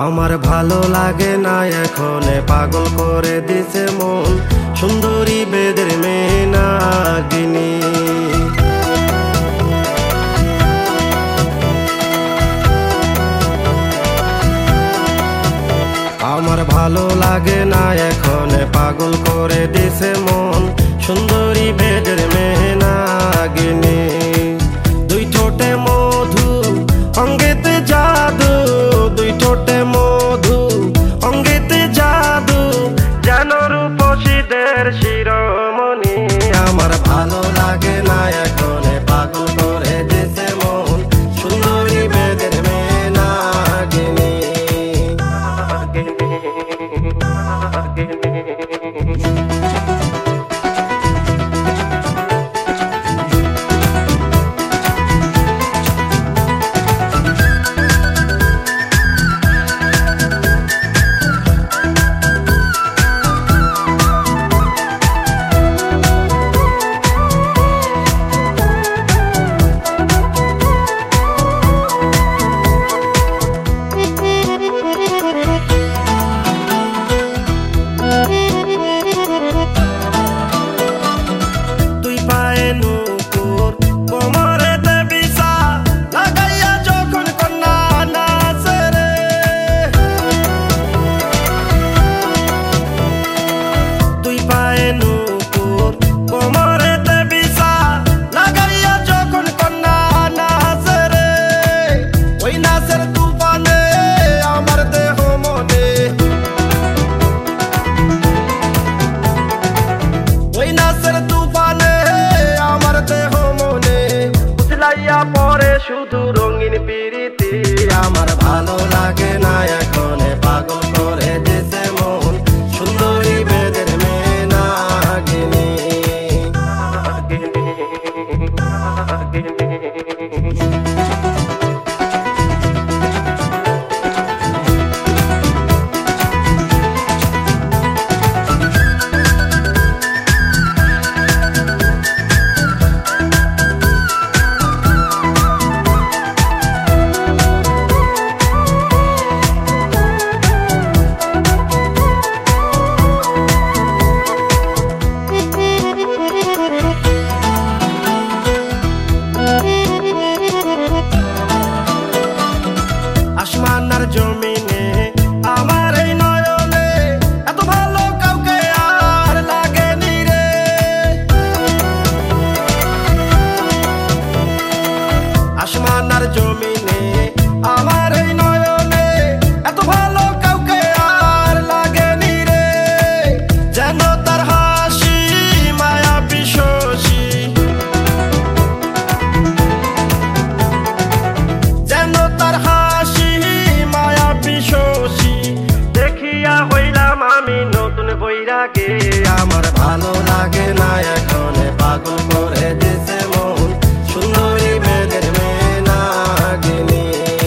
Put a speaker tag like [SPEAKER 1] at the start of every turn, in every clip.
[SPEAKER 1] আমার ভালো লাগে না এখন, পাগল করে দিছে মন সুন্দরী বেদের মেয়ে নাগিনী। আমার ভালো লাগে না এখন, পাগল করে দিছে মন সুন্দরী বেদের মেয়ে নাগিনী। দুই ঠোঁটে মধু অঙ্গেতে জাদু, দুই ঠোঁটে মধু অঙ্গেতে জাদু, যেন রূপসীদের শিরোমণি। আমার ভালো লাগে না এখন, পাগল করে দিছে মন সুন্দরী বেদের মেয়ে নাগিনী। পরে শুধু রঙিন পিরিতি, আমার ভালো লাগে না এখন, পাগল করে দিছে মন সুন্দরী বেদের মেয়ে নাগিনী। আসমানার জমিনে আমার এই নয়নে এত ভালো কাউকে আর লাগেনি রে। আসমানার জমিনে আমার এই নয়নে এত ভালো কাউকে আর লাগেনি রে। যেন তার হাসি মায়াবী শশী, যেন তার হাসি শশী, দেখিয়া হইলাম আমি নতুন বৈরাগে। আমার ভালো লাগে না এখন, পাগল করে দিছে মন সুন্দরী বেদের মেয়ে নাগিনী।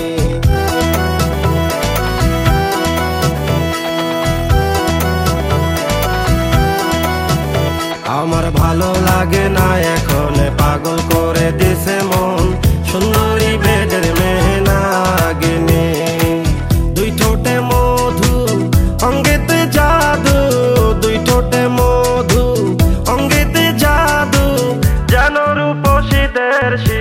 [SPEAKER 1] আমার ভালো লাগে না এখন, পাগল করে দিছে মন সুন্দরী বেদের মেয়ে নাগিনী। দুই ঠোঁটে মধু অঙ্গেতে জাদু, দুই ঠোঁটে মধু অঙ্গেতে জাদু, যেন রূপসীদের